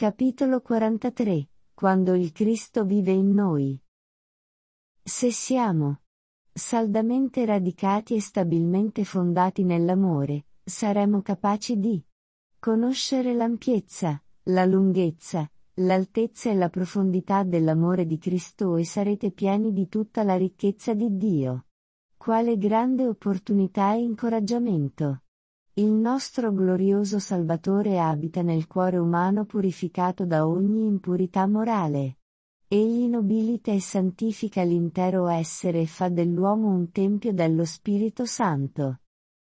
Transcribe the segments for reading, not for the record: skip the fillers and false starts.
Capitolo 43. Quando il Cristo vive in noi. Se siamo saldamente radicati e stabilmente fondati nell'amore, saremo capaci di conoscere l'ampiezza, la lunghezza, l'altezza e la profondità dell'amore di Cristo e sarete pieni di tutta la ricchezza di Dio. Quale grande opportunità e incoraggiamento! Il nostro glorioso Salvatore abita nel cuore umano purificato da ogni impurità morale. Egli nobilita e santifica l'intero essere e fa dell'uomo un tempio dello Spirito Santo.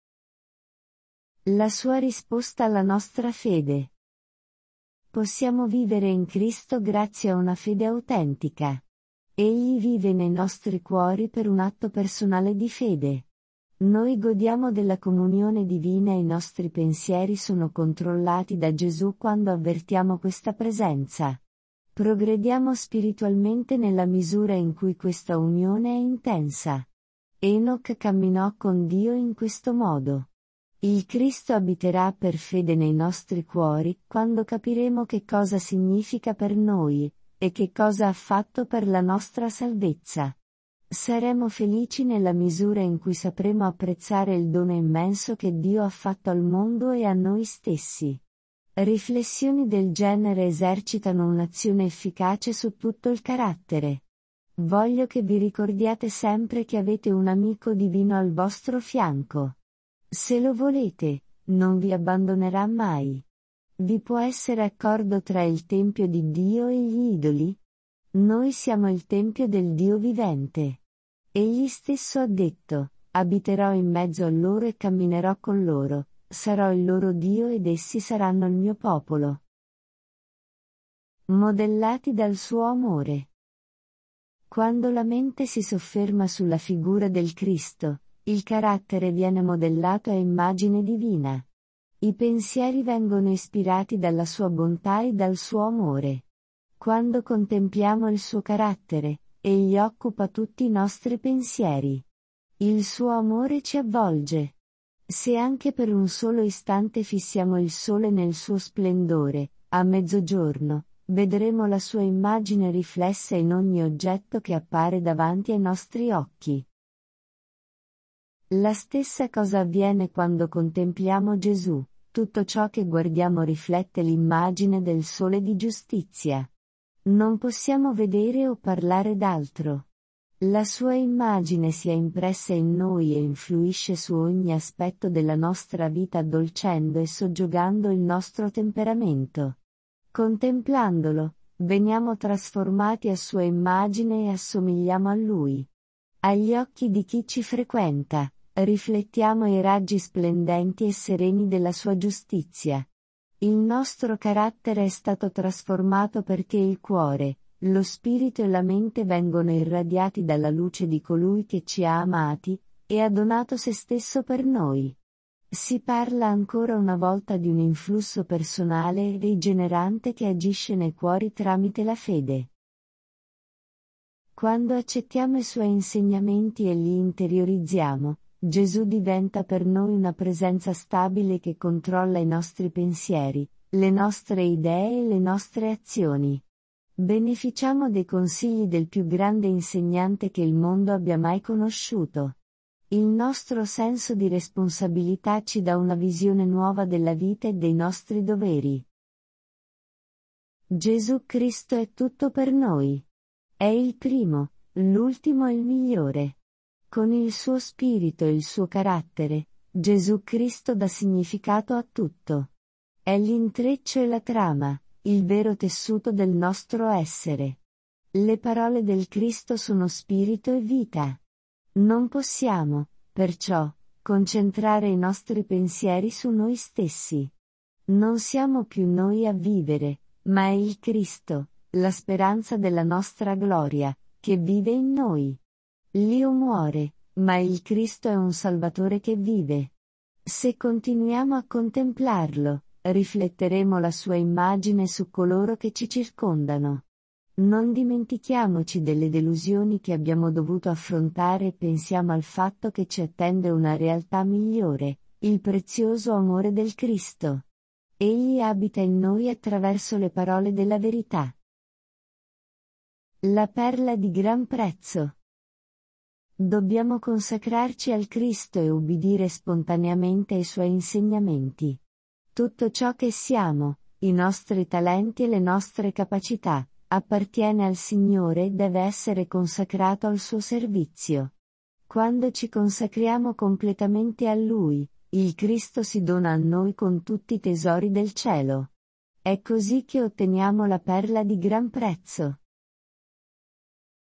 La sua risposta alla nostra fede. Possiamo vivere in Cristo grazie a una fede autentica. Egli vive nei nostri cuori per un atto personale di fede. Noi godiamo della comunione divina e i nostri pensieri sono controllati da Gesù quando avvertiamo questa presenza. Progrediamo spiritualmente nella misura in cui questa unione è intensa. Enoch camminò con Dio in questo modo. Il Cristo abiterà per fede nei nostri cuori quando capiremo che cosa significa per noi, e che cosa ha fatto per la nostra salvezza. Saremo felici nella misura in cui sapremo apprezzare il dono immenso che Dio ha fatto al mondo e a noi stessi. Riflessioni del genere esercitano un'azione efficace su tutto il carattere. Voglio che vi ricordiate sempre che avete un amico divino al vostro fianco. Se lo volete, non vi abbandonerà mai. Vi può essere accordo tra il Tempio di Dio e gli idoli? Noi siamo il Tempio del Dio vivente. Egli stesso ha detto, abiterò in mezzo a loro e camminerò con loro, sarò il loro Dio ed essi saranno il mio popolo. Modellati dal suo amore. Quando la mente si sofferma sulla figura del Cristo, il carattere viene modellato a immagine divina. I pensieri vengono ispirati dalla sua bontà e dal suo amore. Quando contempliamo il suo carattere, egli occupa tutti i nostri pensieri. Il suo amore ci avvolge. Se anche per un solo istante fissiamo il sole nel suo splendore, a mezzogiorno, vedremo la sua immagine riflessa in ogni oggetto che appare davanti ai nostri occhi. La stessa cosa avviene quando contempliamo Gesù, tutto ciò che guardiamo riflette l'immagine del sole di giustizia. Non possiamo vedere o parlare d'altro. La sua immagine si è impressa in noi e influisce su ogni aspetto della nostra vita addolcendo e soggiogando il nostro temperamento. Contemplandolo, veniamo trasformati a sua immagine e assomigliamo a lui. Agli occhi di chi ci frequenta, riflettiamo i raggi splendenti e sereni della sua giustizia. Il nostro carattere è stato trasformato perché il cuore, lo spirito e la mente vengono irradiati dalla luce di colui che ci ha amati, e ha donato se stesso per noi. Si parla ancora una volta di un influsso personale e rigenerante che agisce nei cuori tramite la fede. Quando accettiamo i suoi insegnamenti e li interiorizziamo, Gesù diventa per noi una presenza stabile che controlla i nostri pensieri, le nostre idee e le nostre azioni. Beneficiamo dei consigli del più grande insegnante che il mondo abbia mai conosciuto. Il nostro senso di responsabilità ci dà una visione nuova della vita e dei nostri doveri. Gesù Cristo è tutto per noi. È il primo, l'ultimo e il migliore. Con il suo spirito e il suo carattere, Gesù Cristo dà significato a tutto. È l'intreccio e la trama, il vero tessuto del nostro essere. Le parole del Cristo sono spirito e vita. Non possiamo, perciò, concentrare i nostri pensieri su noi stessi. Non siamo più noi a vivere, ma è il Cristo, la speranza della nostra gloria, che vive in noi. L'io muore, ma il Cristo è un Salvatore che vive. Se continuiamo a contemplarlo, rifletteremo la sua immagine su coloro che ci circondano. Non dimentichiamoci delle delusioni che abbiamo dovuto affrontare e pensiamo al fatto che ci attende una realtà migliore, il prezioso amore del Cristo. Egli abita in noi attraverso le parole della verità. La perla di gran prezzo. Dobbiamo consacrarci al Cristo e ubbidire spontaneamente ai Suoi insegnamenti. Tutto ciò che siamo, i nostri talenti e le nostre capacità, appartiene al Signore e deve essere consacrato al suo servizio. Quando ci consacriamo completamente a Lui, il Cristo si dona a noi con tutti i tesori del cielo. È così che otteniamo la perla di gran prezzo.